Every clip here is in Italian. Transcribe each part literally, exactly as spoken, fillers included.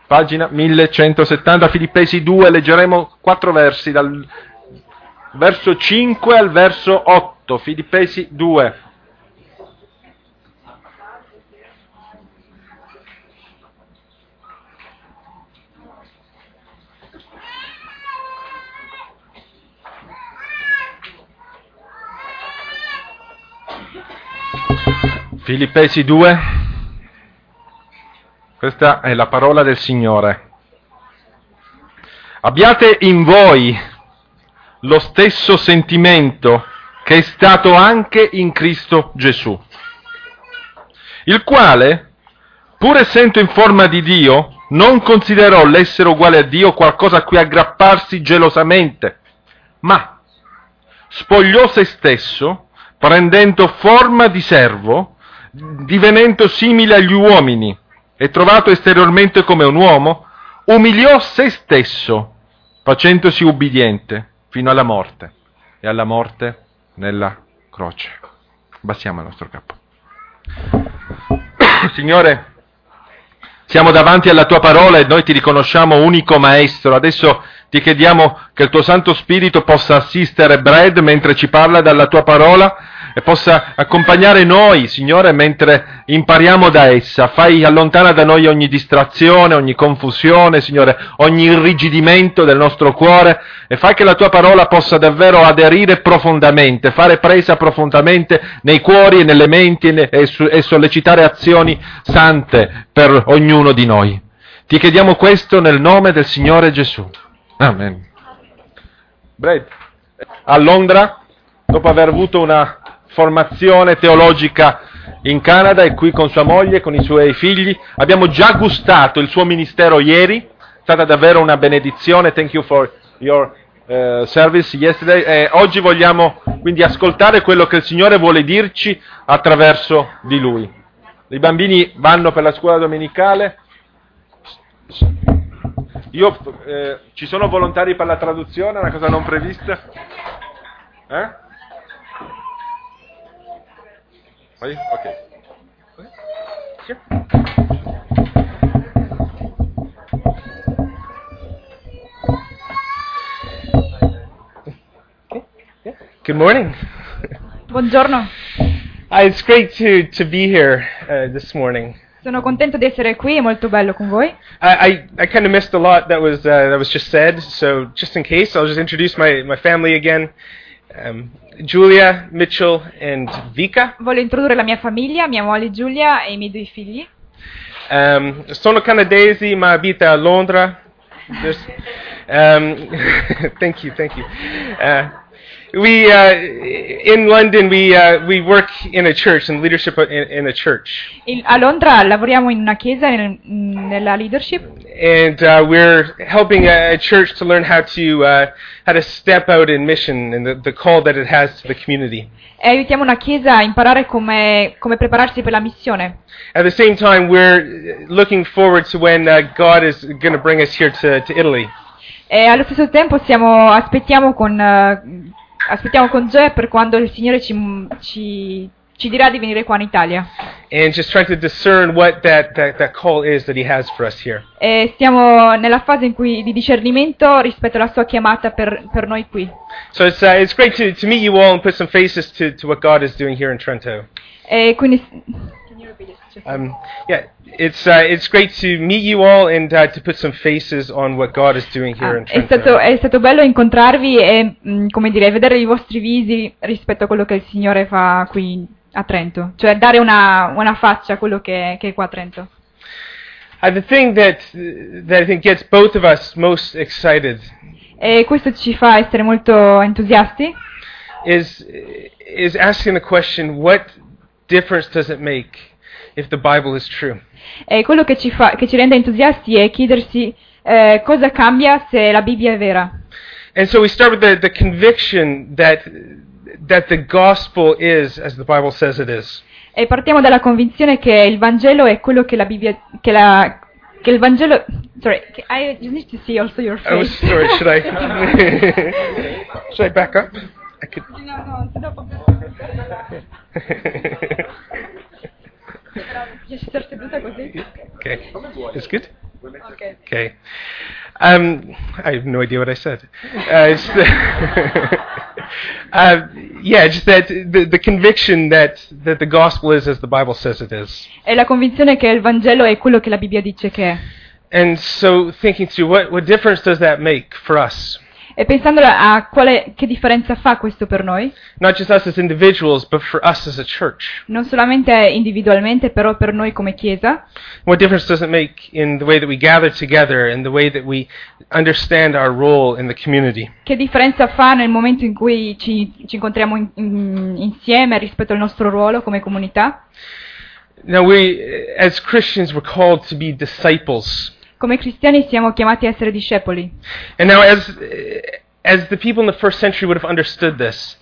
pagina millecentosettanta, Filippesi due, leggeremo quattro versi, dal verso cinque al verso otto, Filippesi due. Filippesi due, questa è la parola del Signore. Abbiate in voi lo stesso sentimento che è stato anche in Cristo Gesù, il quale, pur essendo in forma di Dio, non considerò l'essere uguale a Dio qualcosa a cui aggrapparsi gelosamente, ma spogliò se stesso, prendendo forma di servo, divenendo simile agli uomini, e trovato esteriormente come un uomo, umiliò se stesso, facendosi ubbidiente fino alla morte, e alla morte nella croce. Abbassiamo il nostro capo. Signore, siamo davanti alla Tua parola e noi Ti riconosciamo unico Maestro. Adesso Ti chiediamo che il Tuo Santo Spirito possa assistere Brad mentre ci parla dalla Tua parola e possa accompagnare noi, Signore, mentre impariamo da essa. Fai, allontana da noi ogni distrazione, ogni confusione, Signore, ogni irrigidimento del nostro cuore, e fai che la Tua parola possa davvero aderire profondamente, fare presa profondamente nei cuori e nelle menti e, e, e sollecitare azioni sante per ognuno di noi. Ti chiediamo questo nel nome del Signore Gesù. Amen. Brad, a Londra, dopo aver avuto una formazione teologica in Canada, è qui con sua moglie e con i suoi figli. Abbiamo già gustato il suo ministero ieri, è stata davvero una benedizione. Thank you for your uh, service yesterday. E oggi vogliamo quindi ascoltare quello che il Signore vuole dirci attraverso di Lui. I bambini vanno per la scuola domenicale. Io, eh, ci sono volontari per la traduzione, una cosa non prevista? Eh? Okay. Sure. Okay. Yeah. Good morning. Buongiorno. Uh, it's great to, to be here uh, this morning. Sono contento di essere qui, è molto bello con voi. I, I, I kind of missed a lot that was uh, that was just said, so just in case, I'll just introduce my, my family again. Um, Giulia, Mitchell and Vika. Voglio introdurre la mia famiglia, mia moglie Giulia e i miei due figli. Um, sono canadesi ma abita a Londra. Um, thank you, thank you. Uh, we uh, in London we uh, we work in a church and leadership in, in a church. Il, a Londra lavoriamo in una chiesa nel, nella leadership. And uh, we're helping a, a church to learn how to uh, how to step out in mission and the, the call that it has to the community. E aiutiamo una chiesa a imparare come, come prepararsi per la missione. At the same time, we're looking forward to when uh, God is going to bring us here to, to Italy. E allo stesso tempo siamo, aspettiamo con uh, aspettiamo con gioia per quando il Signore ci, ci, ci dirà di venire qua in Italia. And just trying to discern what that, that, that call is that He has for us here. E stiamo nella fase in cui di discernimento rispetto alla sua chiamata per, per noi qui. So it's uh, it's great to, to meet you all and put some faces to, to what God is doing here in Trento. E quindi Um, yeah, it's uh, it's great to meet you all and uh, to put some faces on what God is doing here ah, in Trento. È stato, è stato bello incontrarvi e mh, come dire, vedere i vostri visi rispetto a quello che il Signore fa qui a Trento, cioè dare una, una faccia a quello che, che è qua a Trento. Uh, the thing that that I think gets both of us most excited E questo ci fa essere molto entusiasti. is is asking the question, what difference does it make if the Bible is true? E quello che ci fa, che ci rende entusiasti è chiedersi eh, cosa cambia se la Bibbia è vera. And so we start with the, the conviction that that the gospel is as the Bible says it is. E partiamo dalla convinzione che il Vangelo è quello che la Bibbia, che la che il Vangelo. Sorry, I just need to see also your face. Oh, sorry. Should I? Should I back up? I could. No, no, dopo. Io ci sono seduta così. Okay, it's good. Okay. Okay. Um, I have no idea what I said. Uh, it's the uh, yeah, just that the, the conviction that, that the gospel is as the Bible says it is. È la convinzione che il Vangelo è quello che la Bibbia dice che è. And so thinking through what, what difference does that make for us? E pensando a quale, che differenza fa questo per noi, Not just us as individuals, but for us as a church. non solamente individualmente, però per noi come Chiesa, What difference does it make in the way that we gather together and the way that we understand our role in the community? che differenza fa nel momento in cui ci, ci incontriamo in, in, insieme rispetto al nostro ruolo come comunità? Now we, as Christians, we're called to be disciples. Come cristiani siamo chiamati a essere discepoli. And now as, as the people in the first century would have understood this,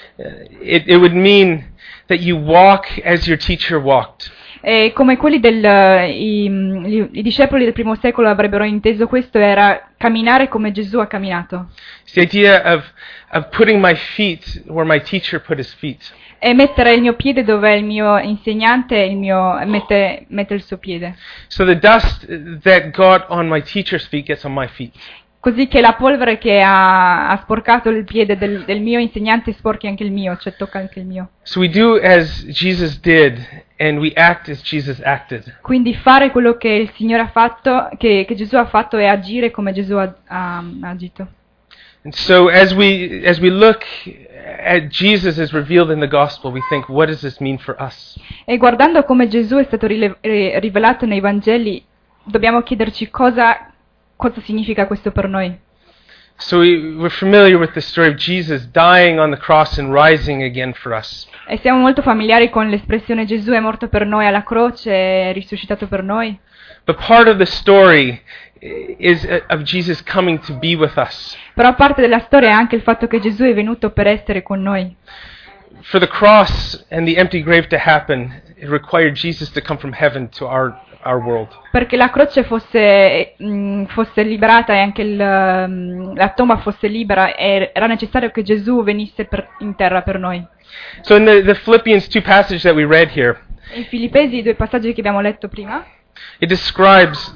it, it would mean that you walk as your teacher walked. E come quelli del, i, i, i discepoli del primo secolo avrebbero inteso questo, era camminare come Gesù ha camminato. It's the idea of, of putting my feet where my teacher put his feet. E mettere il mio piede dove il mio insegnante il mio, mette, mette il suo piede. So the dust that got on my teacher's feet gets on my feet. Così che la polvere che ha, ha sporcato il piede del, del mio insegnante sporchi anche il mio, cioè tocca anche il mio. So we do as Jesus did, and we act as Jesus acted. Quindi fare quello che il Signore ha fatto, che, che Gesù ha fatto, e agire come Gesù ha, ha, ha agito. And so as we as we look at Jesus as revealed in the gospel, we think, what does this mean for us? E guardando come Gesù è stato rile- eh, rivelato nei Vangeli, dobbiamo chiederci cosa, cosa significa questo per noi. So we, we're familiar with the story of Jesus dying on the cross and rising again for us. E siamo molto familiari con l'espressione Gesù è morto per noi alla croce, è risuscitato per noi. But part of the story is of Jesus coming to be with us. Però parte della storia è anche il fatto che Gesù è venuto per essere con noi. For the cross and the empty grave to happen, it required Jesus to come from heaven to our our world. Perché la croce fosse, mh, fosse liberata e anche il, mh, la tomba fosse libera, era necessario che Gesù venisse per, in terra per noi. So in the, the Philippians two passage that we read here, In Filippesi, i due passaggi che abbiamo letto prima, it describes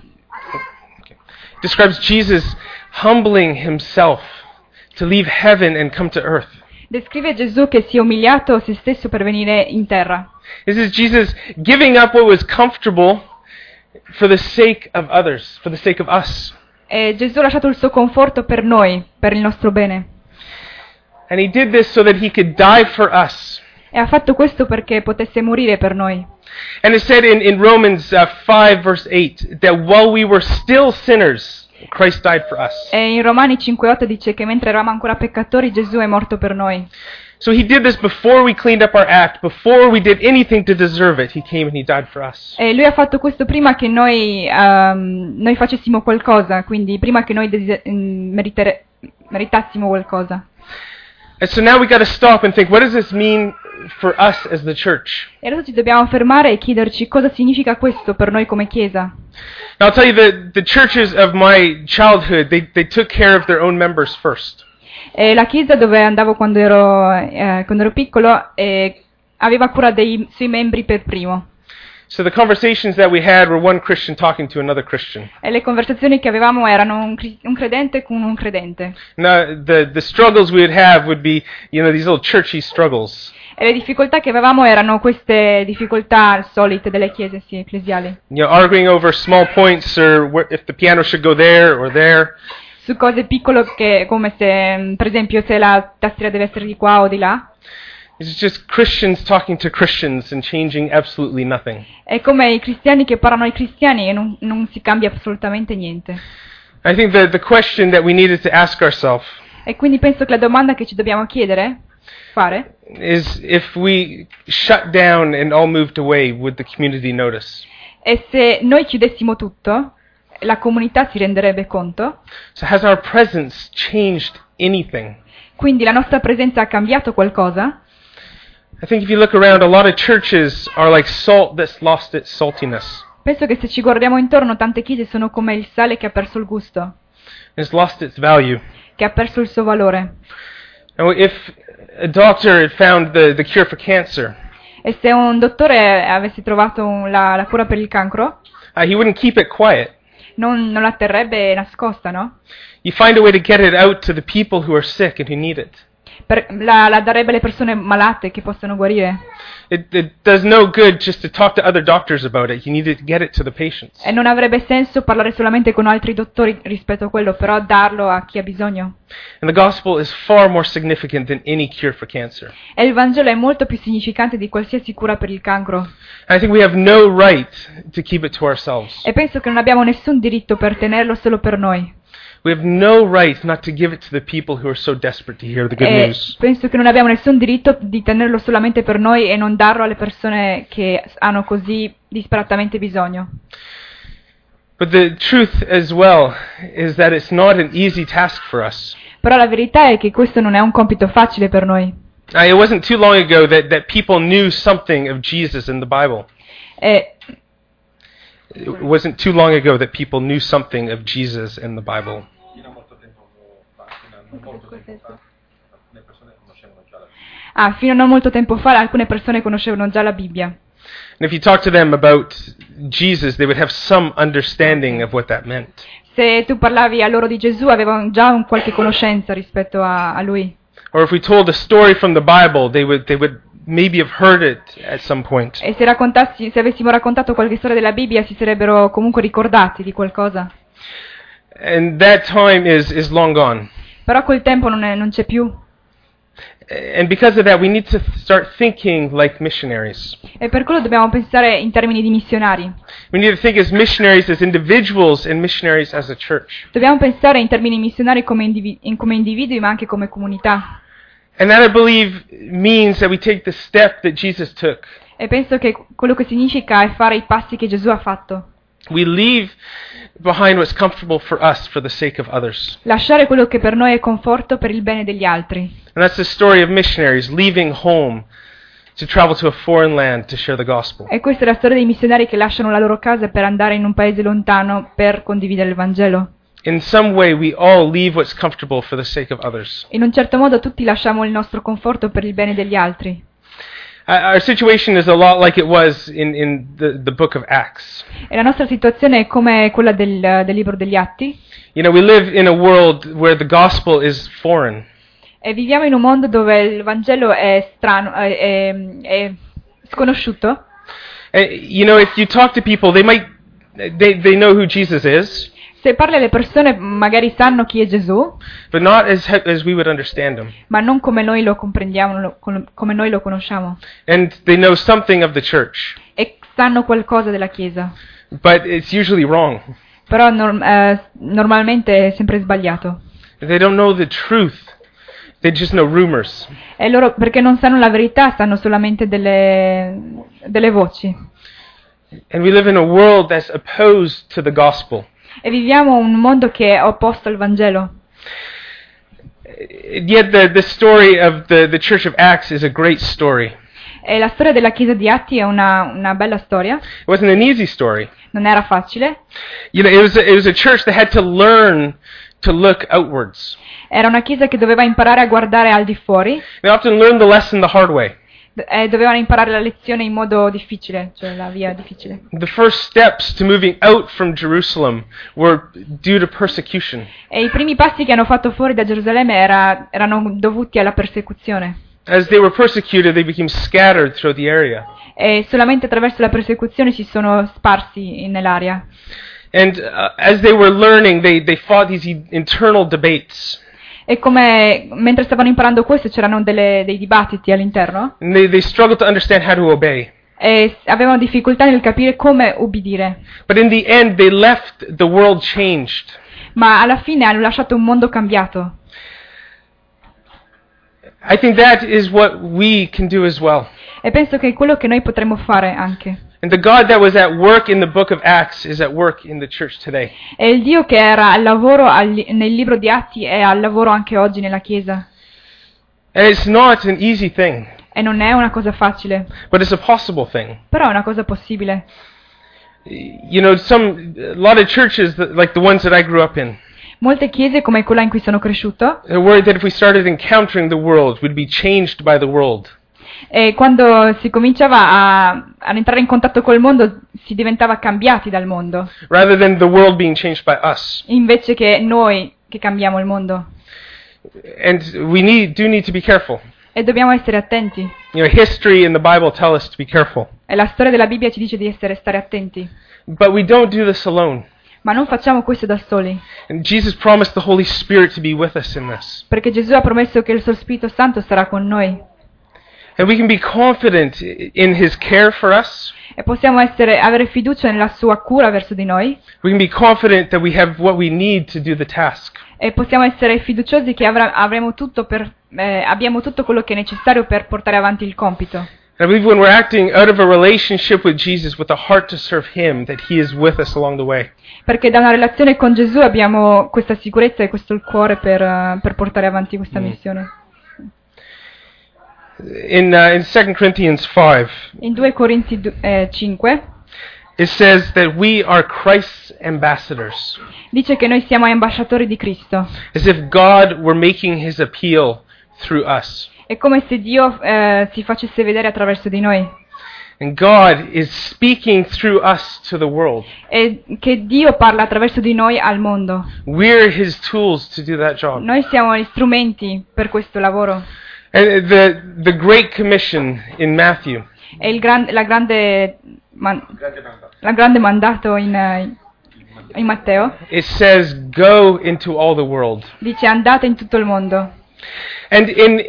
okay, describes Jesus humbling himself to leave heaven and come to earth. descrive Gesù che si è umiliato se stesso per venire in terra. This is Jesus giving up what was comfortable for the sake of others, for the sake of us. E Gesù ha lasciato il suo conforto per noi, per il nostro bene. And he did this so that he could die for us. E ha fatto questo perché potesse morire per noi. And it said in, in Romans uh, five verse eight that while we were still sinners, Christ died for us. E in Romani cinque otto dice che mentre eravamo ancora peccatori Gesù è morto per noi. So he did this before we cleaned up our act, before we did anything to deserve it. He came and he died for us. E lui ha fatto questo prima che noi, um, noi facessimo qualcosa, quindi prima che noi desi- meritere- meritassimo qualcosa. And so now we got to stop and think, what does this mean for us as the church? E adesso ci dobbiamo fermare e chiederci cosa significa questo per noi come Chiesa. Now I'll tell you that the churches of my childhood, they, they took care of their own members first. E la Chiesa dove andavo quando ero, eh, quando ero piccolo eh, aveva cura dei suoi membri per primo. So the conversations that we had were one Christian talking to another Christian. E le conversazioni che avevamo erano un, cri- un credente con un credente. Now the, the struggles we would have would be, you know, these little churchy struggles. E le difficoltà che avevamo erano queste difficoltà solite delle chiese sì, ecclesiali. You know, arguing over small points or where, if the piano should go there or there. Su cose piccole che, come se, per esempio, se la tastiera deve essere di qua o di là. It's just Christians talking to Christians and changing absolutely nothing. È come i cristiani che parlano ai cristiani e non, non si cambia assolutamente niente. I think that the question that we needed to ask ourselves E quindi penso che la domanda che ci dobbiamo chiedere, fare, is if we shut down and all moved away, would the community notice? è se noi chiudessimo tutto, la comunità si renderebbe conto. So has our presence changed anything? Quindi la nostra presenza ha cambiato qualcosa? I think if you look around, a lot of churches are like salt that's lost its saltiness. Penso che se ci guardiamo intorno, tante chiese sono come il sale che ha perso il gusto, It's lost its value. che ha perso il suo valore. And if a doctor had found the, the cure for cancer, E se un dottore avesse trovato un- la, la cura per il cancro, uh, he wouldn't keep it quiet. non, non la terrebbe nascosta, no? You find a way to get it out to the people who are sick and who need it. Per, la, la darebbe alle persone malate che possono guarire. It, it does no good just to talk to other doctors about it. You need to get it to the patients. E non avrebbe senso parlare solamente con altri dottori rispetto a quello, però darlo a chi ha bisogno. And the gospel is far more significant than any cure for cancer. E il Vangelo è molto più significante di qualsiasi cura per il cancro. I think we have no right to keep it to ourselves. E penso che non abbiamo nessun diritto per tenerlo solo per noi. We have no right not to give it to the people who are so desperate to hear the good E news. penso che non abbiamo nessun diritto di tenerlo solamente per noi e non darlo alle persone che hanno così disperatamente bisogno. But the truth as well is that it's not an easy task for us. Però la verità è che questo non è un compito facile per noi. Uh, it wasn't too long ago that, that people knew something of Jesus in the Bible. E It wasn't too long ago that people knew something of Jesus in the Bible. Ah, fino a non molto tempo fa alcune persone conoscevano già la Bibbia. And if you talk to them about Jesus, they would have some understanding of what that meant. Se tu parlavi a loro di Gesù avevano già un qualche conoscenza rispetto a, a lui. Or if we told a story from the Bible, they would they would maybe have heard it at some point. E se, raccontassi, se avessimo raccontato qualche storia della Bibbia si sarebbero comunque ricordati di qualcosa. And that time is, is long gone. Però quel tempo non, è, non c'è più. And because of that, we need to start thinking like missionaries. E per quello dobbiamo pensare in termini di missionari. We need to think as missionaries as individuals and missionaries as a church. Dobbiamo pensare in termini missionari come, indivi- in, come individui ma anche come comunità. And that, I believe, means that we take the step that Jesus took. E penso che quello che significa è fare i passi che Gesù ha fatto. We leave behind what's comfortable for us for the sake of others. Lasciare quello che per noi è conforto per il bene degli altri. And that's the story of missionaries leaving home to travel to a foreign land to share the gospel. E questa è la storia dei missionari che lasciano la loro casa per andare in un paese lontano per condividere il Vangelo. In some way, we all leave what's comfortable for the sake of others. In un certo modo tutti lasciamo il nostro conforto per il bene degli altri. Uh, our situation is a lot like it was in, in the, the book of Acts. E la nostra situazione è come quella del, del libro degli Atti. You know, we live in a world where the gospel is foreign. E viviamo in un mondo dove il Vangelo è strano, è, è, è sconosciuto. Uh, you know, if you talk to people, they might, they, they know who Jesus is, Se parli alle persone magari sanno chi è Gesù, but not as, as we would understand him. ma non come noi lo comprendiamo, lo- come noi lo conosciamo. And they know something of the church, E sanno qualcosa della Chiesa. but it's usually wrong. Però norm- eh, normalmente è sempre sbagliato. They don't know the truth. They just know rumors. E loro, perché non sanno la verità, sanno solamente delle, delle voci. And we live in a world that's opposed to the gospel. E viviamo un mondo che è opposto al Vangelo. Yet the, the story of the, the Church of Acts is a great story. E la storia della Chiesa di Atti è una, una bella storia. It wasn't an easy story. Non era facile. You know, it was a, it was a church that had to learn to look outwards. Era una Chiesa che doveva imparare a guardare al di fuori. They often learned the lesson the hard way. D- e dovevano imparare la lezione in modo difficile, cioè la via difficile. The first steps to moving out from Jerusalem were due to persecution. E i primi passi che hanno fatto fuori da Gerusalemme era, erano dovuti alla persecuzione. As they were persecuted, they became scattered throughout the area. E solamente attraverso la persecuzione si sono sparsi nell'aria. And uh, as they were learning, they, they fought these e- internal debates. E come mentre stavano imparando questo c'erano delle, dei dibattiti all'interno And they, they struggled to understand how to obey. e s- avevano difficoltà nel capire come ubbidire. But in the end, they left the world changed. Ma alla fine hanno lasciato un mondo cambiato. I think that is what we can do as well. E penso che è quello che noi potremmo fare anche. And the God that was at work in the book of Acts is at work in the church today. E il Dio che era al lavoro al, nel libro di Atti è al lavoro anche oggi nella Chiesa. And it's not an easy thing, E non è una cosa facile, but it's a possible thing. però è una cosa possibile. You know, some a lot of churches that, like the ones that I grew up in, Molte chiese come quella in cui sono cresciuto they're worried that if we started encountering the world, we'd be changed by the world. E quando si cominciava a, ad entrare in contatto col mondo, si diventava cambiati dal mondo, rather than the world being changed by us. invece che noi che cambiamo il mondo. And we need, do need to be careful. E dobbiamo essere attenti. You know, history and the Bible tell us to be careful. E la storia della Bibbia ci dice di essere stare attenti. But we don't do this alone. Ma non facciamo questo da soli, And Jesus promised the Holy Spirit to be with us in this. perché Gesù ha promesso che il suo Spirito Santo sarà con noi. And we can be confident in His care for us. E possiamo essere, avere fiducia nella sua cura verso di noi. We can be confident that we have what we need to do the task. E possiamo essere fiduciosi che avrà, avremo tutto per, eh, abbiamo tutto quello che è necessario per portare avanti il compito. And I believe when we're acting out of a relationship with Jesus with a heart to serve Him, that He is with us along the way. Perché da una relazione con Gesù abbiamo questa sicurezza e questo il cuore per, uh, per portare avanti questa Mm. missione. In uh, in Second Corinthians five, In due Corinzi du- eh, cinque it says that we are Christ's ambassadors, dice che noi siamo ambasciatori di Cristo. as if God were making His appeal through us. È come se Dio eh, si facesse vedere attraverso di noi. And God is speaking through us to the world. E che Dio parla attraverso di noi al mondo. We're His tools to do that job. Noi siamo gli strumenti per questo lavoro. And the the Great Commission in Matthew, È il gran- la, grande man- la grande mandato in, eh, in Matteo it says, "Go into all the world." dice andate in tutto il mondo. And in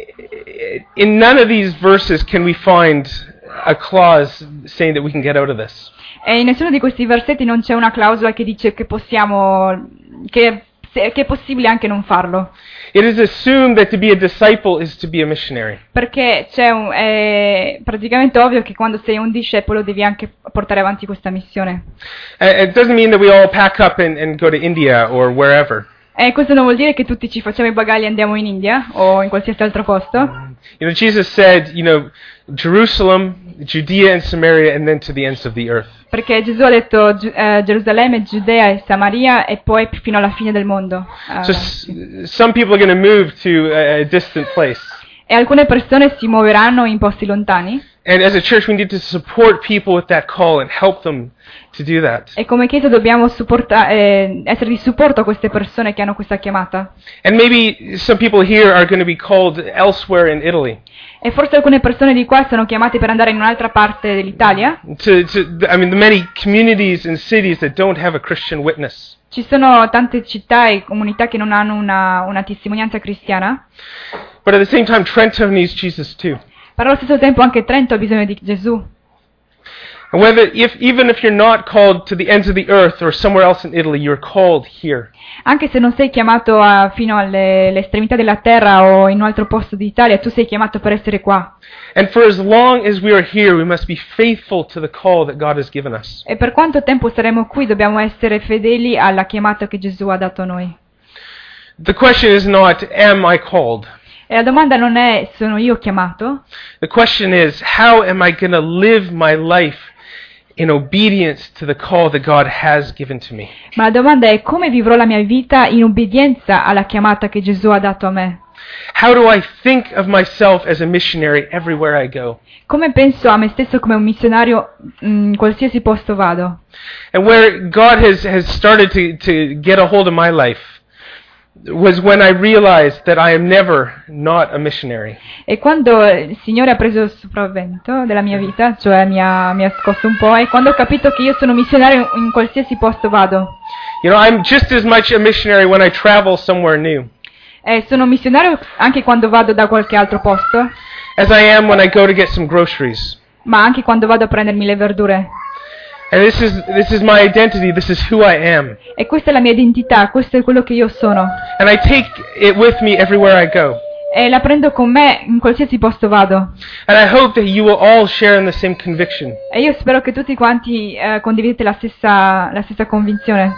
in none of these verses can we find a clause saying that we can get out of this. E in nessuno di questi versetti non c'è una clausola che dice che possiamo, che, se- che è possibile anche non farlo. It is assumed that to be a disciple is to be a missionary. Perché c'è un, è praticamente ovvio che quando sei un discepolo devi anche portare avanti questa missione. Uh, It doesn't mean that we all pack up and, and go to India or wherever. E questo non vuol dire che tutti ci facciamo i bagagli e andiamo in India o in qualsiasi altro posto. You know, Jesus said, you know, Jerusalem, Judea and Samaria, and then to the ends of the earth. Perché Gesù ha detto Giu- eh, Gerusalemme, Giudea e Samaria e poi fino alla fine del mondo. Eh, So s- some people are going to move to a, a distant place. e alcune persone si muoveranno in posti lontani. And as a church, we need to support people with that call and help them to do that. E come Chiesa dobbiamo supporta- eh, essere di supporto a queste persone che hanno questa chiamata. And maybe some people here are going to be called elsewhere in Italy. E forse alcune persone di qua sono chiamate per andare in un'altra parte dell'Italia. To, to, I mean, the many communities and cities that don't have a Christian witness. Ci sono tante città e comunità che non hanno una, una testimonianza cristiana, But at the same time, Trento needs Jesus too. però allo stesso tempo anche Trento ha bisogno di Gesù. And whether, if, even if you're not called to the ends of the earth or somewhere else in Italy, you're called here. Anche se non sei chiamato a- fino alle alle estremità della terra o in un altro posto d'Italia, tu sei chiamato per essere qua. And for as long as we are here, we must be faithful to the call that God has given us. E per quanto tempo saremo qui dobbiamo essere fedeli alla chiamata che Gesù ha dato a noi. The question is not, am I called? E la domanda non è sono io chiamato, The question is, how am I going to live my life in obedience to the call that God has given to me? ma la domanda è come vivrò la mia vita in obbedienza alla chiamata che Gesù ha dato a me. How do I think of myself as a missionary everywhere I go? Come penso a me stesso come un missionario in qualsiasi posto vado. And where God has, has started to, to get a hold of my life was when I realized that I am never not a missionary. E quando il Signore ha preso il sopravvento della mia vita, cioè mi ha, mi ha scosso un po', è quando ho capito che io sono missionario in qualsiasi posto vado. You know, I'm just as much a missionary when I travel somewhere new E sono missionario anche quando vado da qualche altro posto, as I am when I go to get some groceries. ma anche quando vado a prendermi le verdure. And this is this is my identity. This is who I am. E questa è la mia identità, questo è quello che io sono. And I take it with me everywhere I go. E la prendo con me in qualsiasi posto vado. And I hope that you will all share in the same conviction. E io spero che tutti quanti eh, condividete la stessa, la stessa convinzione.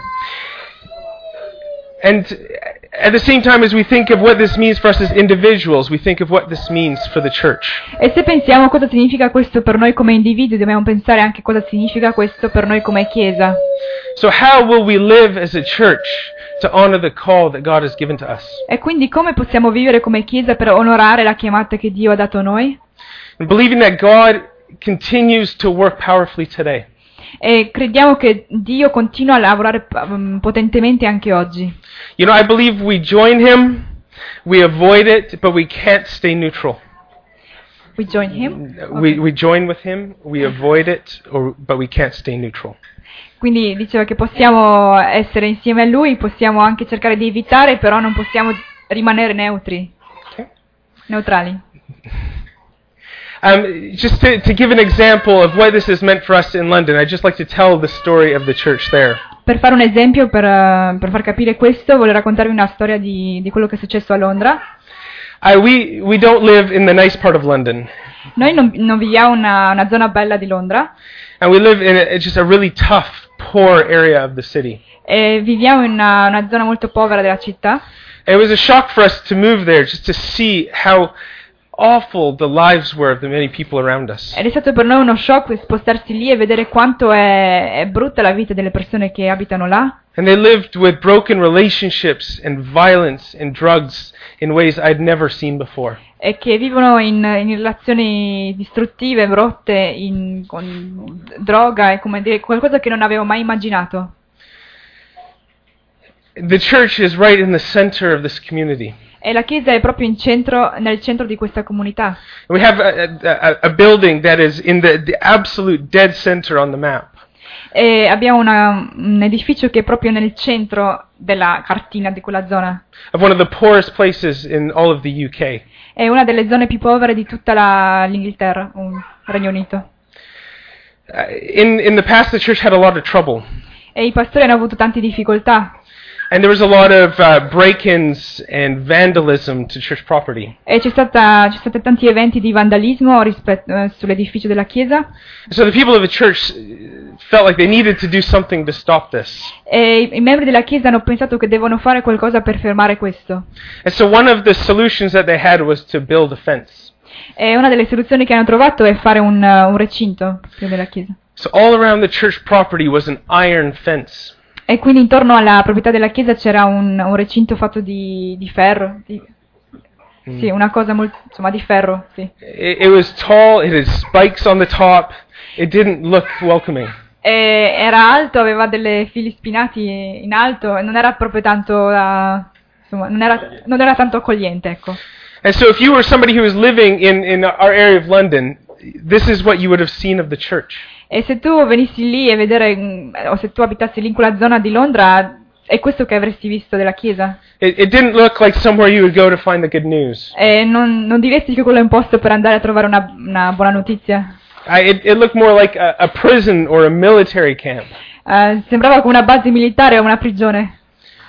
And at the same time as we think of what this means for us as individuals, we think of what this means for the church. E se pensiamo a cosa significa questo per noi come individui, dobbiamo pensare anche cosa significa questo per noi come Chiesa. So how will we live as a church to honor the call that God has given to us? E quindi come possiamo vivere come Chiesa per onorare la chiamata che Dio ha dato a noi? And believing that God continues to work powerfully today. E crediamo che Dio continua a lavorare um, potentemente anche oggi. You know, I believe we join Him, we avoid it, but we can't stay neutral. We join him? We, Okay. we join with Him, we avoid it, or, but we can't stay neutral. Quindi diceva che possiamo essere insieme a Lui, possiamo anche cercare di evitare, però non possiamo rimanere neutri, Okay? neutrali. Um, just to, to give an example of what this has meant for us in London, I'd just like to tell the story of the church there. Per fare un esempio, per, eh, per far capire questo, voglio raccontarvi una storia di, di quello che è successo a Londra. Uh, we, we don't live in the nice part of London, Noi non, non viviamo in una, una zona bella di Londra, and we live in a, just a really tough, poor area of the city. e viviamo in una, una zona molto povera della città. And it was a shock for us to move there, just to see how awful the lives were of the many people around us. Ed è stato per noi uno shock spostarsi lì e vedere quanto è, è brutta la vita delle persone che abitano là. And they lived with broken relationships and violence and drugs in ways I'd never seen before. E che vivono in, in relazioni distruttive, rotte, in, con droga e come dire, qualcosa che non avevo mai immaginato. The church is right in the center of this community. E la chiesa è proprio in centro, nel centro di questa comunità. We have a, a, a building that is in the, the absolute dead center on the map. E abbiamo una, un edificio che è proprio nel centro della cartina di quella zona. Of one of the poorest places in all of the U K. È una delle zone più povere di tutta la, l'Inghilterra, un Regno Unito. Uh, in, in the past, the church had a lot of trouble. E i pastori hanno avuto tante difficoltà. And there was a lot of uh, break-ins and vandalism to church property. E c'è stata, ci sono stati tanti eventi di vandalismo rispetto, eh, sull'edificio della chiesa. And so the people of the church felt like they needed to do something to stop this. E i, i membri della chiesa hanno pensato che devono fare qualcosa per fermare questo. And so one of the solutions that they had was to build a fence. E una delle soluzioni che hanno trovato è fare un, uh, un recinto più della chiesa. So all around the church property was an iron fence. E quindi intorno alla proprietà della chiesa c'era un, un recinto fatto di, di ferro. Di, sì, una cosa molto, insomma, di ferro, sì. It, it was tall, it had spikes on the top. It didn't look welcoming. E era alto, aveva delle fili spinati in alto e non era proprio tanto, da, insomma, non era, non era tanto accogliente, ecco. And so if you were somebody who was living in, in our area of London, this is what you would have seen of the church. E se tu venissi lì e vedere, mm, o se tu abitassi lì in quella zona di Londra, è questo che avresti visto della chiesa. It, it didn't look like somewhere you would go to find the good news. E non, non diresti che quello è un posto per andare a trovare una, una buona notizia. I, it, it looked more like a, a prison or a military camp. Eh, sembrava come una base militare o una prigione.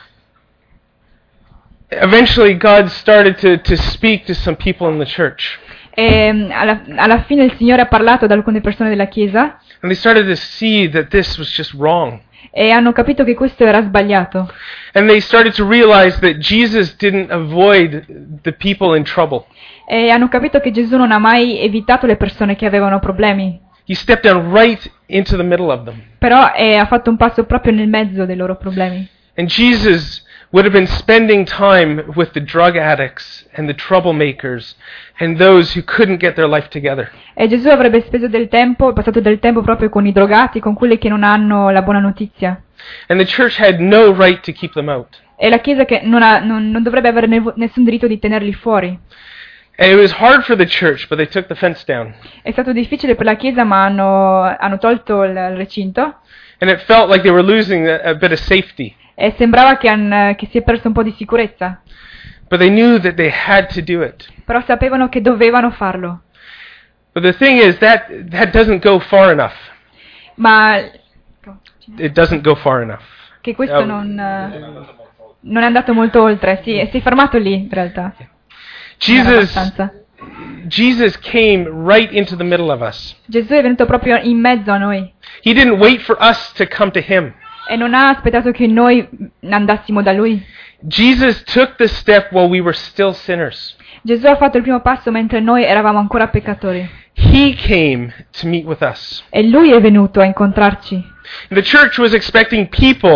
Eventually, God started to, to speak to some people in the church. E mm, alla, alla fine il Signore ha parlato ad alcune persone della chiesa And they started to see that this was just wrong. e hanno capito che questo era sbagliato. And they started to realize that Jesus didn't avoid the people in trouble. E hanno capito che Gesù non ha mai evitato le persone che avevano problemi, He stepped down right into the middle of them. però eh, ha fatto un passo proprio nel mezzo dei loro problemi. And Jesus would have been spending time with the drug addicts and the troublemakers and those who couldn't get their life together. E Gesù avrebbe speso del tempo, passato del tempo proprio con i drogati, con quelli che non hanno la buona notizia. And the church had no right to keep them out. E la Chiesa che non, ha, non, non dovrebbe avere nevo- nessun diritto di tenerli fuori. And it was hard for the church, but they took the fence down. È stato difficile per la Chiesa, ma hanno, hanno tolto il, il recinto And it felt like they were losing a, a bit of safety. e sembrava che, han, che si è perso un po' di sicurezza. But they knew that they had to do it. Però sapevano che dovevano farlo. But the thing is that that doesn't go far enough. Ma It doesn't go far enough. che questo Oh. non, eh, non è andato molto oltre, si, si è fermato lì in realtà. Non era Jesus abbastanza. Jesus came right into the middle of us. Gesù è venuto proprio in mezzo a noi He didn't wait for us to come to him. e non ha aspettato che noi andassimo da lui. Jesus took the step while we were still sinners. Gesù ha fatto il primo passo mentre noi eravamo ancora peccatori He came to meet with us. e lui è venuto a incontrarci. The church was expecting people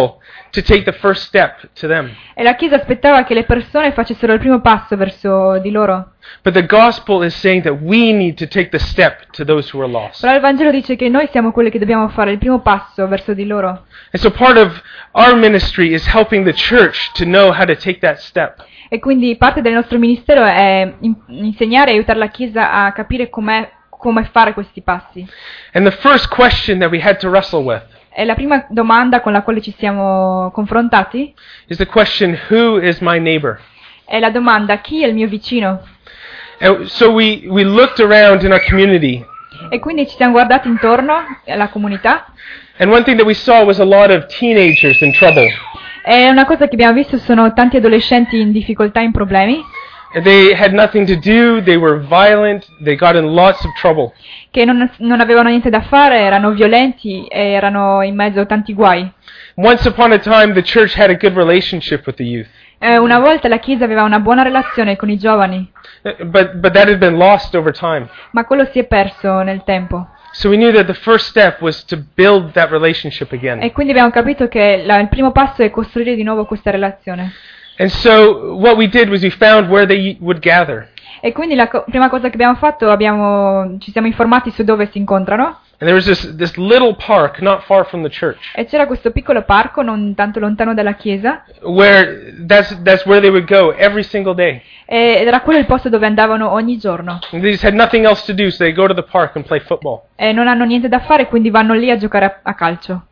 to take the first step to them. E la Chiesa aspettava che le persone facessero il primo passo verso di loro. But the gospel is saying that we need to take the step to those who are lost. Però il Vangelo dice che noi siamo quelli che dobbiamo fare il primo passo verso di loro. And so part of our ministry is helping the church to know how to take that step. E quindi parte del nostro ministero è in- insegnare e aiutare la Chiesa a capire com'è, come fare questi passi. And the first question that we had to wrestle with E la prima domanda con la quale ci siamo confrontati is the question, who is my neighbor? è la domanda: chi è il mio vicino? And so we, we looked around in our community, E quindi ci siamo guardati intorno alla comunità and one thing that we saw was a lot of teenagers in trouble. e una cosa che abbiamo visto sono tanti adolescenti in difficoltà, in problemi, And they had nothing to do, they were violent, they got in lots of trouble. che non, non avevano niente da fare, erano violenti e erano in mezzo a tanti guai. Once upon a time, the church had a good relationship with the youth. Eh, una volta la Chiesa aveva una buona relazione con i giovani, Uh, But, but that had been lost over time. ma quello si è perso nel tempo. So we knew that the first step was to build that relationship again. E quindi abbiamo capito che la- il primo passo è costruire di nuovo questa relazione. And so what we did was we found where they would gather. E quindi la co- prima cosa che abbiamo fatto, abbiamo, ci siamo informati su dove si incontrano, And there was this, this little park not far from the church e c'era questo piccolo parco non tanto lontano dalla chiesa, where that's, that's where they would go every single day. e- ed era quello il posto dove andavano ogni giorno. And they just had nothing else to do, so they go to the park and play football. E non hanno niente da fare, quindi vanno lì a giocare a, a calcio.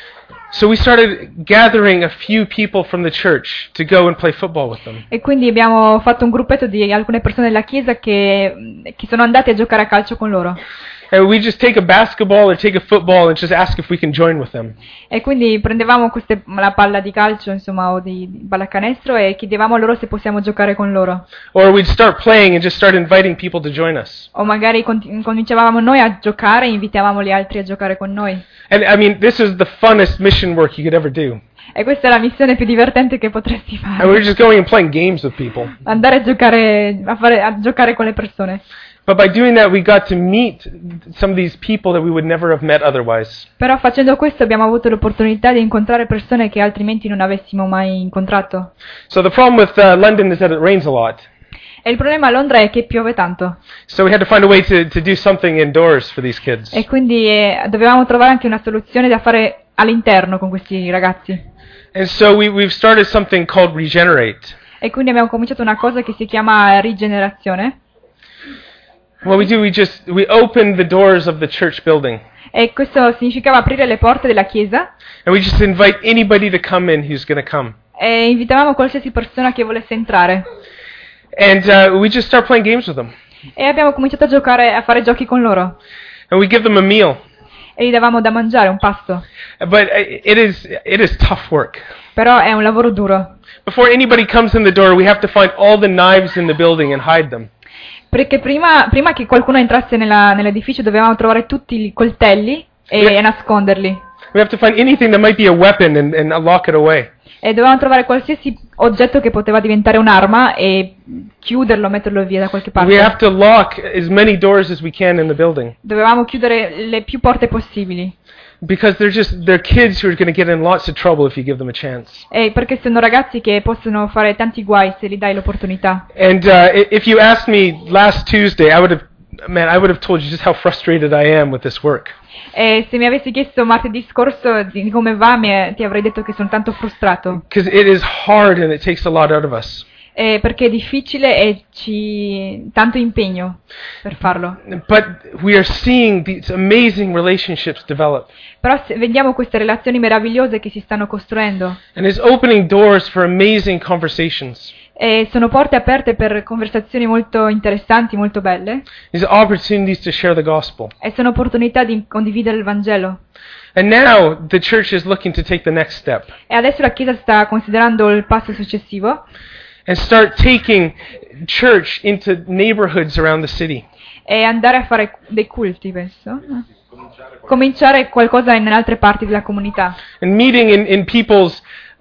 So we started gathering a few people from the church to go and play football with them. E quindi abbiamo fatto un gruppetto di alcune persone della chiesa che, che sono andate a giocare a calcio con loro. And we just take a basketball or take a football and just ask if we can join with them. E quindi prendevamo queste, la palla di calcio, insomma, o di, di pallacanestro, e chiedevamo a loro se possiamo giocare con loro. Or we'd start playing and just start inviting people to join us. O magari conti- cominciavamo noi a giocare e invitavamo gli altri a giocare con noi. And I mean, this is the funnest mission work you could ever do. E questa è la missione più divertente che potresti And we were fare. just going and playing games with people. Andare a giocare, a, fare, a giocare con le persone. But by doing that, we got to meet some of these people that we would never have met otherwise. Però facendo questo abbiamo avuto l'opportunità di incontrare persone che altrimenti non avessimo mai incontrato. So the problem with uh, London is that it rains a lot. E il problema a Londra è che piove tanto. So we had to find a way to, to do something indoors for these kids. E quindi eh, dovevamo trovare anche una soluzione da fare all'interno con questi ragazzi. And so we, we've started something called Regenerate. E quindi abbiamo cominciato una cosa che si chiama rigenerazione. What we do, we just, we open the doors of the church building. E questo significava aprire le porte della chiesa And we just invite anybody to come in who's going to come. e invitavamo qualsiasi persona che volesse entrare. And uh, we just start playing games with them. E abbiamo cominciato a giocare, a fare giochi con loro. And we give them a meal. E gli davamo da mangiare, un pasto. But uh, it is, it is tough work. Però è un lavoro duro. Before anybody comes in the door, we have to find all the knives in the building and hide them. Perché prima, prima che qualcuno entrasse nella- nell'edificio dovevamo trovare tutti i coltelli e, Yeah. e nasconderli. We have to find anything that might be a weapon and, and lock it away. E dovevamo trovare qualsiasi oggetto che poteva diventare un'arma e chiuderlo, metterlo via da qualche We have parte. to lock as many doors as we can in the building. Dovevamo chiudere le più porte possibili. Because they're just, they're kids who are going to get in lots of trouble if you give them a chance. E perché sono ragazzi che possono fare tanti guai se gli dai l'opportunità. And uh, i- if you asked me last Tuesday, I would have, man, I would have told you just how frustrated I am with this work. E se mi avessi chiesto martedì scorso di come va, mi- ti avrei detto che sono tanto frustrato. Because it is hard and it takes a lot out of us. Eh, perché è difficile e ci tanto impegno per farlo. But we are seeing these amazing relationships develop. Però se vediamo queste relazioni meravigliose che si stanno costruendo And it's opening doors for amazing conversations. e sono porte aperte per conversazioni molto interessanti, molto belle, These opportunities to share the gospel. e sono opportunità di condividere il Vangelo. And now the church is looking to take the next step E adesso la Chiesa sta considerando il passo successivo and start taking church into neighborhoods around the city. e andare a fare dei culti, penso. Cominciare qualcosa in altre parti della comunità. And meeting in, in people's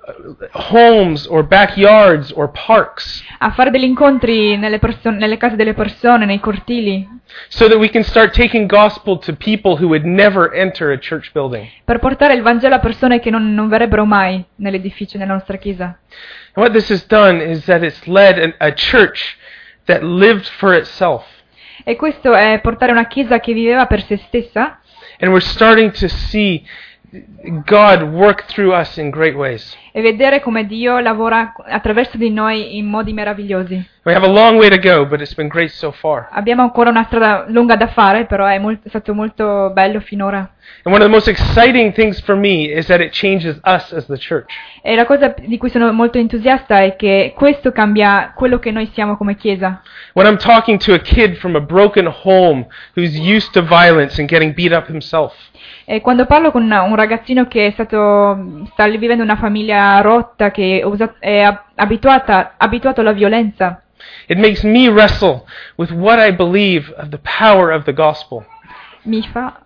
homes or backyards or parks, a fare degli incontri nelle, perso- nelle case delle persone, nei cortili, so that we can start taking gospel to people who would never enter a church building. per portare il Vangelo a persone che non, non verrebbero mai nell'edificio, nella nostra chiesa. And what this has done is that it's led an, a church that lived for itself. E questo è portare una chiesa che viveva per se stessa, And we're starting to see God work through us in great ways. e vedere come Dio lavora attraverso di noi in modi meravigliosi. We have a long way to go, but it's been great so far. Abbiamo ancora una strada lunga da fare, però è, molt- è stato molto bello finora. And one of the most exciting things for me is that it changes us as the church. E la cosa di cui sono molto entusiasta è che questo cambia quello che noi siamo come chiesa. When I'm talking to a kid from a broken home who's used to violence and getting beat up himself, E quando parlo con un ragazzino che è stato, sta vivendo una famiglia rotta, che usa- è ab- abituata, abituato alla violenza, it makes me wrestle with what I believe of the power of the gospel. mi fa...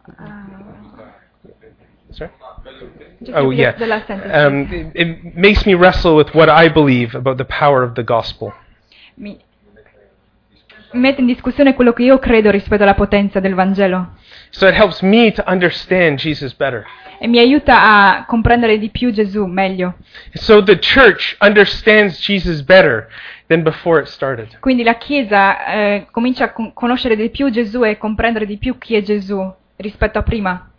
Sorry? Just Oh, repeat yeah. the last sentence. Um, it, it makes me wrestle with what I believe about the power of the gospel. Mi mette in discussione quello che io credo rispetto alla potenza del Vangelo. So it helps me to understand Jesus better. E mi aiuta a comprendere di più Gesù meglio. So the church understands Jesus better than before it started. Quindi la Chiesa eh, comincia a con- conoscere di più Gesù e comprendere di più chi è Gesù rispetto a prima.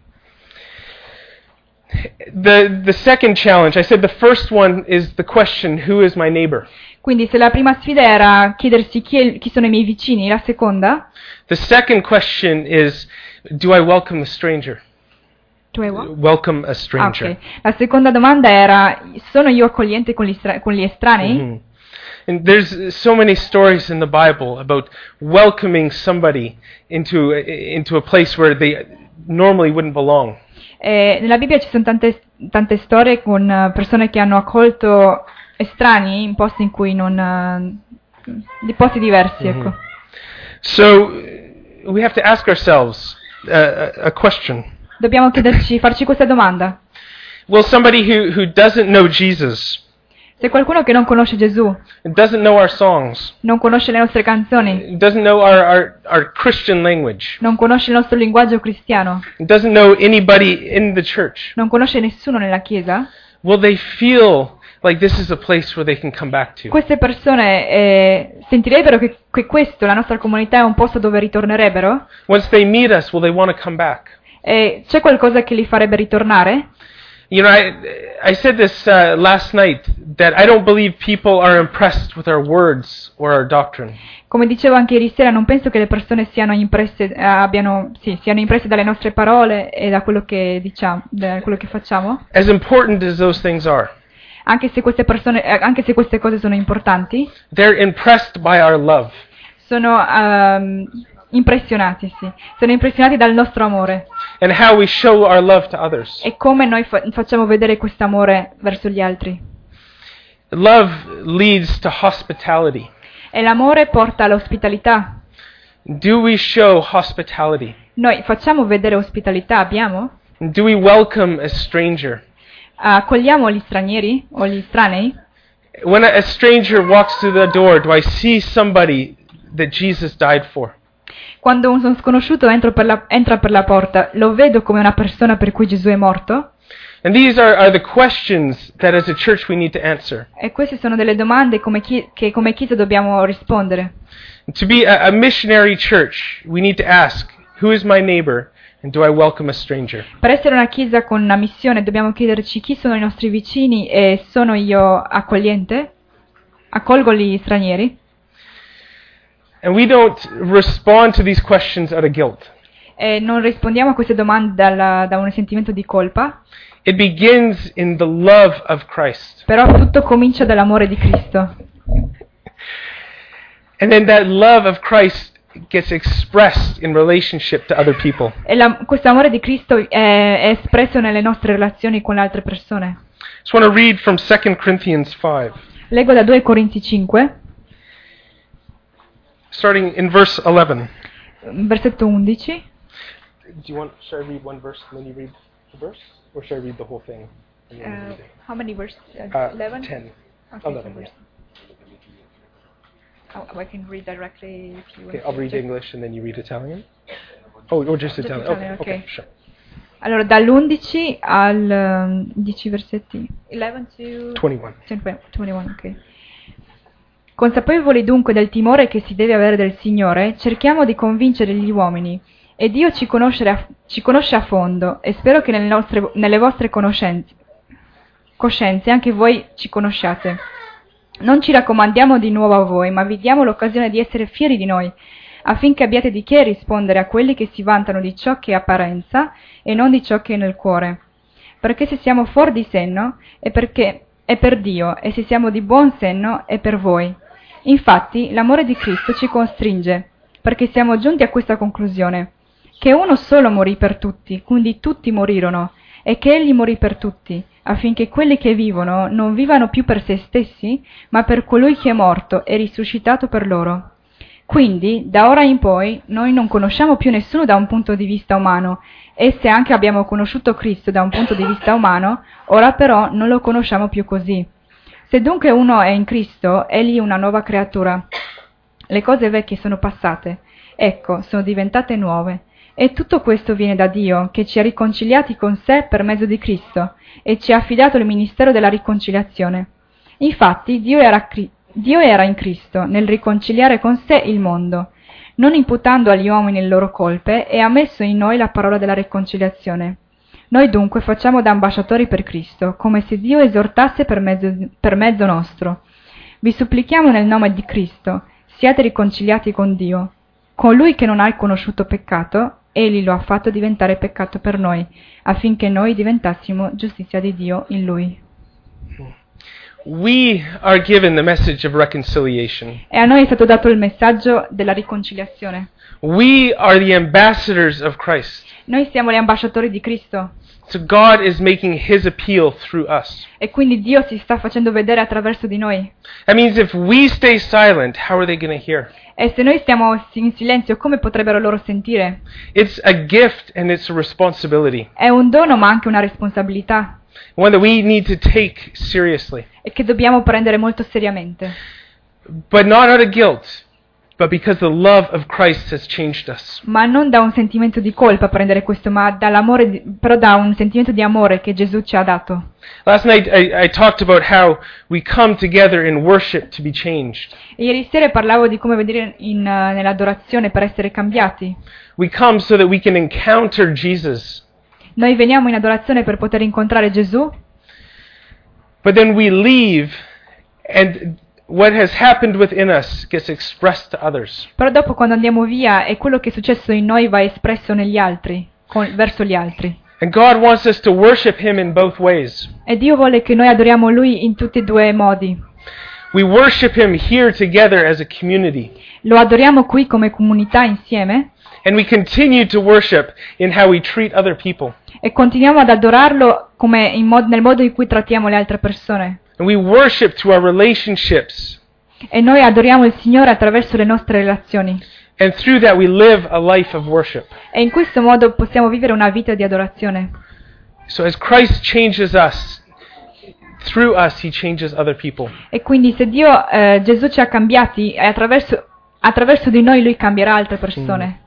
The the second challenge, I said the first one is the question, who is my neighbor? Quindi se la prima sfida era chiedersi chi, è- chi sono i miei vicini, la seconda... The second question is, do I welcome a stranger? Tu hai what? Welcome a Ah, stranger. ok. La seconda domanda era, sono io accogliente con gli, stra- con gli estranei? Mhm. And there's so many stories in the Bible about welcoming somebody into into a place where they normally wouldn't belong. Eh, nella Bibbia ci sono tante, tante storie con eh, persone che hanno accolto estranei in posti in cui non... eh, di posti diversi, ecco. So uh, we have to ask ourselves uh, a a question. Dobbiamo chiederci, farci questa domanda. Will somebody who, who doesn't know Jesus, Se qualcuno che non conosce Gesù, doesn't know our songs, non conosce le nostre canzoni, doesn't know our, our, our Christian language, non conosce il nostro linguaggio cristiano, doesn't know anybody in the church, non conosce nessuno nella Chiesa, will they feel like this is a place where they can come back to? queste persone eh, sentirebbero che, che questo, la nostra comunità, è un posto dove ritornerebbero? Once they meet us, will they want to come back? E c'è qualcosa che li farebbe ritornare? You know, I, I said this uh, last night, that I don't believe people are impressed with our words or our doctrine. Come dicevo anche ieri sera, non penso che le persone siano impresse, eh, abbiano, sì, siano impresse dalle nostre parole e da quello che diciamo, da quello che facciamo. As important as those things are, Anche se queste persone, eh, anche se queste cose sono importanti, they're impressed by our love. sono ehm, impressionati, sì. Sono impressionati dal nostro amore And how we show our love to others. e come noi fa- facciamo vedere questo amore verso gli altri. Love leads to hospitality. E l'amore porta all'ospitalità. Do we show hospitality? Noi facciamo vedere ospitalità, abbiamo? Do we welcome a stranger? Accogliamo gli stranieri o gli estranei? When a, a stranger walks through the door, do I see somebody that Jesus died for? Quando un sconosciuto entra per, la, entra per la porta, lo vedo come una persona per cui Gesù è morto? And these are, are the questions that as a church we need to answer. E queste sono delle domande come chi, che come Chiesa dobbiamo rispondere. To be a, a missionary church, we need to ask, who is my neighbor and do I welcome a stranger? Per essere una Chiesa con una missione dobbiamo chiederci chi sono i nostri vicini e sono io accogliente? Accolgo gli stranieri? And we don't respond to these questions out of guilt. E non rispondiamo a queste domande dalla- da un sentimento di colpa, It begins in the love of Christ. però tutto comincia dall'amore di Cristo. And then that love of Christ gets expressed in relationship to other people. E la- questo amore di Cristo è, è espresso nelle nostre relazioni con le altre persone. I just want to read from Second Corinthians five, Leggo da due Corinzi cinque, starting in verse eleven. versetto undici. Do you want, should I read one verse and then you read the verse? Or should I read the whole thing? And then you read it? How many verses? Uh, Uh, eleven? ten. Okay, eleven, ten yeah. verses. Oh, I can read directly if you Okay, want I'll to read just- English and then you read Italian. Oh, or just Just Italian. Italian, okay, okay. okay, sure. Allora, dall'undici al um, dieci versetti. eleven to twenty-one. ventuno, ok. Consapevoli dunque del timore che si deve avere del Signore, cerchiamo di convincere gli uomini. E Dio ci conosce a, ci conosce a fondo e spero che nelle, nostre, nelle vostre conoscenze, coscienze anche voi ci conosciate. Non ci raccomandiamo di nuovo a voi, ma vi diamo l'occasione di essere fieri di noi, affinché abbiate di che rispondere a quelli che si vantano di ciò che è apparenza e non di ciò che è nel cuore. Perché se siamo fuori di senno è perché è per Dio, e se siamo di buon senno è per voi. Infatti l'amore di Cristo ci costringe, perché siamo giunti a questa conclusione, che uno solo morì per tutti, quindi tutti morirono, e che egli morì per tutti, affinché quelli che vivono non vivano più per se stessi, ma per colui che è morto e risuscitato per loro. Quindi, da ora in poi, noi non conosciamo più nessuno da un punto di vista umano, e se anche abbiamo conosciuto Cristo da un punto di vista umano, ora però non lo conosciamo più così. Se dunque uno è in Cristo, egli è una nuova creatura. Le cose vecchie sono passate, ecco, sono diventate nuove. E tutto questo viene da Dio, che ci ha riconciliati con sé per mezzo di Cristo, e ci ha affidato il ministero della riconciliazione. Infatti, Dio era, Dio era in Cristo, nel riconciliare con sé il mondo, non imputando agli uomini le loro colpe, e ha messo in noi la parola della riconciliazione. Noi dunque facciamo da ambasciatori per Cristo, come se Dio esortasse per mezzo, per mezzo nostro. Vi supplichiamo nel nome di Cristo, siate riconciliati con Dio. Colui che non ha conosciuto peccato, egli lo ha fatto diventare peccato per noi, affinché noi diventassimo giustizia di Dio in Lui. We are given the message of reconciliation. E a noi è stato dato il messaggio della riconciliazione. We are the ambassadors of Christ. Noi siamo gli ambasciatori di Cristo. So God is making His appeal through us. E quindi Dio si sta facendo vedere attraverso di noi. That means if we stay silent, how are they going to hear? E se noi stiamo in silenzio, come potrebbero loro sentire? It's a gift and it's a responsibility. È un dono ma anche una responsabilità. One that we need to take seriously. E che dobbiamo prendere molto seriamente. But not out of guilt, but because the love of Christ has changed us. Ma non da un sentimento di colpa prendere questo, ma dall'amore, di, però da un sentimento di amore che Gesù ci ha dato. Last night I, I talked about how we come together in worship to be changed. E ieri sera parlavo di come venire in, uh, nell'adorazione per essere cambiati. We come so that we can encounter Jesus. Noi veniamo in adorazione per poter incontrare Gesù, But then we leave and what has happened within us gets expressed to others. però dopo quando andiamo via e quello che è successo in noi va espresso negli altri, con, verso gli altri. And God wants us to worship Him in both ways. E Dio vuole che noi adoriamo Lui in tutti e due i modi. We worship Him here together as a community. Lo adoriamo qui come comunità insieme And we continue to worship in how we treat other people. e continuiamo ad adorarlo come in mod- nel modo in cui trattiamo le altre persone. And we worship through our relationships. E noi adoriamo il Signore attraverso le nostre relazioni. And through that we live a life of worship. E in questo modo possiamo vivere una vita di adorazione. So as Christ changes us, through us He changes other people. E quindi se Dio, eh, Gesù ci ha cambiati, e attraverso, attraverso di noi Lui cambierà altre persone.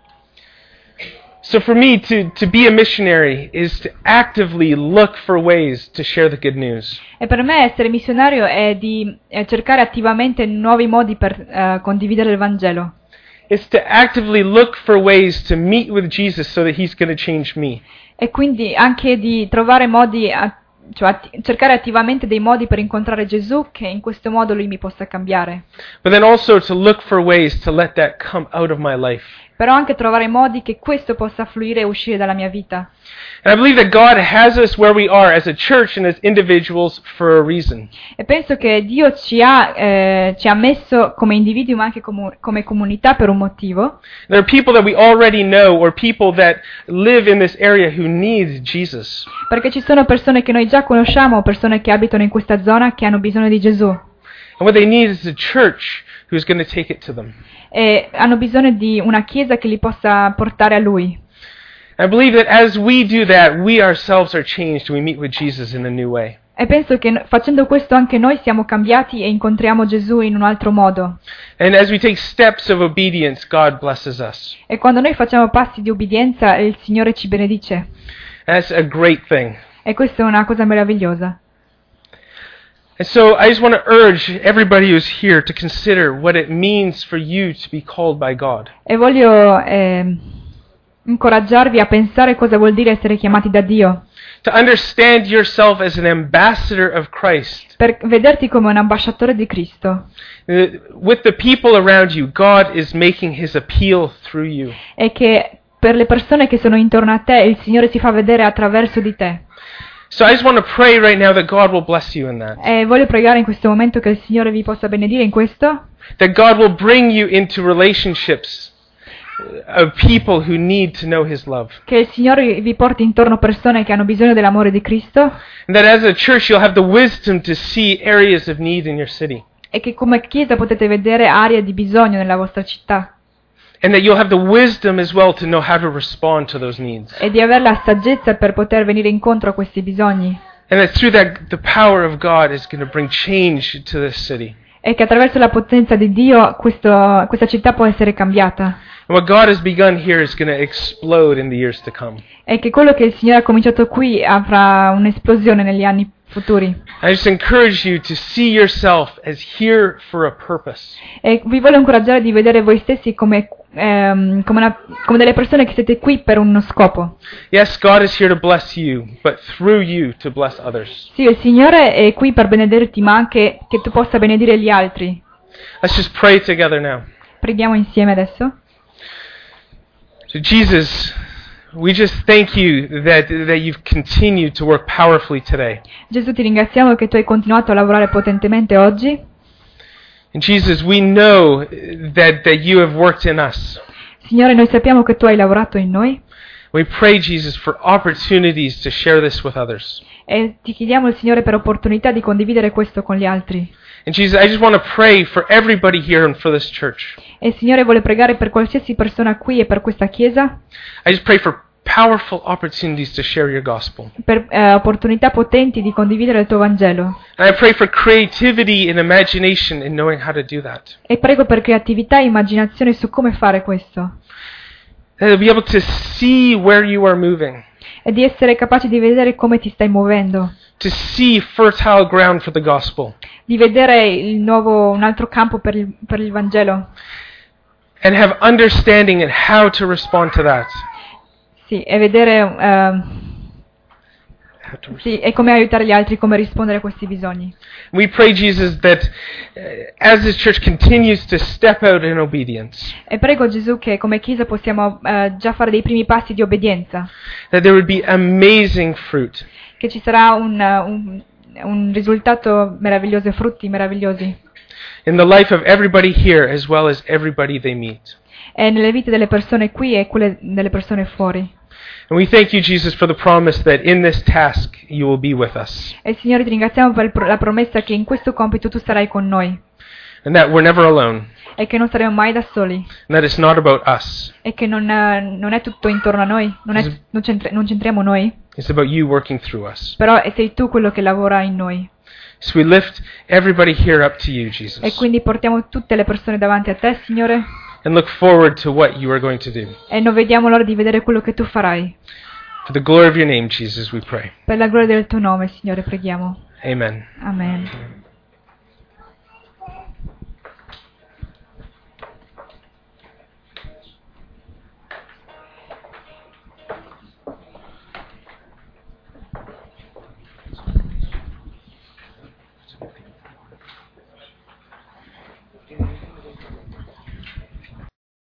So for me, to, to be a missionary is to actively look for ways to share the good news. E per me essere missionario è di eh, cercare attivamente nuovi modi per eh, condividere il Vangelo. It's to actively look for ways to meet with Jesus so that He's going to change me. E quindi anche di trovare modi, a- cioè atti- cercare attivamente dei modi per incontrare Gesù, che in questo modo Lui mi possa cambiare. But then also to look for ways to let that come out of my life. Però anche trovare modi che questo possa fluire e uscire dalla mia vita. And I believe that God has us where we are as a church and as individuals for a reason. E penso che Dio ci ha, eh, ci ha messo come individui ma anche comu- come comunità per un motivo. There are people that we already know or people that live in this area who need Jesus. Perché ci sono persone che noi già conosciamo, persone che abitano in questa zona che hanno bisogno di Gesù. And what they need is a church who's going to take it to them. E hanno bisogno di una chiesa che li possa portare a Lui. I believe that as we do that, we ourselves are changed and we meet with Jesus in a new way. E penso che no- facendo questo anche noi siamo cambiati e incontriamo Gesù in un altro modo. And as we take steps of obedience, God blesses us. E quando noi facciamo passi di obbedienza, il Signore ci benedice. That's a great thing. E questa è una cosa meravigliosa. And so I just want to urge everybody who's here to consider what it means for you to be called by God. E voglio eh, incoraggiarvi a pensare cosa vuol dire essere chiamati da Dio. To understand yourself as an ambassador of Christ. Per vederti come un ambasciatore di Cristo. Uh, With the people around you, God is making His appeal through you. E che per le persone che sono intorno a te, il Signore si fa vedere attraverso di te. So I just want to pray right now that God will bless you in that. E voglio pregare in questo momento che il Signore vi possa benedire in questo. That God will bring you into relationships of people who need to know His love. Che il Signore vi porti intorno persone che hanno bisogno dell'amore di Cristo. And that as a church you'll have the wisdom to see areas of need in your city. E che come Chiesa potete vedere aree di bisogno nella vostra città. And that you'll have the wisdom as well to know how to respond to those needs. E di avere la saggezza per poter venire incontro a questi bisogni. And that through that the power of God is going to bring change to this city. E che attraverso la potenza di Dio questo, questa città può essere cambiata. And what God has begun here is going to explode in the years to come. E che quello che il Signore ha cominciato qui avrà un'esplosione negli anni futuri. I just encourage you to see yourself as here for a purpose. E vi voglio incoraggiare di vedere voi stessi come, ehm, come, una, come delle persone che siete qui per uno scopo. Yes, God is here to bless you, but through you to bless others. Sì, il Signore è qui per benedirti, ma anche che tu possa benedire gli altri. Let's just pray together now. Preghiamo insieme adesso. So Jesus, we just thank you that, that you've continued to work powerfully today. Gesù, ti ringraziamo che tu hai continuato a lavorare potentemente oggi. And Jesus, we know that, that you have worked in us. Signore, noi sappiamo che tu hai lavorato in noi. We pray, Jesus, for opportunities to share this with others. E ti chiediamo, il Signore, per opportunità di condividere questo con gli altri. And Jesus, I just want to pray for everybody here and for this church. E il Signore vuole pregare per qualsiasi persona qui e per questa Chiesa, I just pray for powerful opportunities to share your gospel. per eh, opportunità potenti di condividere il tuo Vangelo. And I pray for creativity and imagination in knowing how to do that. E prego per creatività e immaginazione su come fare questo. And to be able to see where you are moving. E di essere capaci di vedere come ti stai muovendo. To see fertile ground for the gospel. Di vedere il nuovo, un altro campo per il, per il Vangelo. And have understanding in how to respond to that. Sì, e vedere ehm, sì, e come aiutare gli altri, come rispondere a questi bisogni. We pray, Jesus, that uh, as this church continues to step out in obedience, E prego Gesù che come Chiesa possiamo eh, già fare dei primi passi di obbedienza, that there would be amazing fruit. che ci sarà un, un, un risultato meraviglioso e frutti meravigliosi. In the life of everybody here as well as everybody they meet. E nelle vite delle persone qui e quelle delle persone fuori. And we thank you, Jesus, for the promise that in this task you will be with us. E Signore, ti ringraziamo per il pro- la promessa che in questo compito tu sarai con noi. And that we're never alone. E che non saremo mai da soli. And that it's not about us. E che non, eh, non è tutto intorno a noi. Non, è, non, centri- non centriamo noi. It's about you working through us. Però sei tu quello che lavora in noi. So we lift everybody here up to you, Jesus. E quindi portiamo tutte le persone davanti a te, Signore. And look forward to what you are going to do. E non vediamo l'ora di vedere quello che tu farai. For the glory of your name, Jesus, we pray. Per la gloria del tuo nome, Signore, preghiamo. Amen. Amen.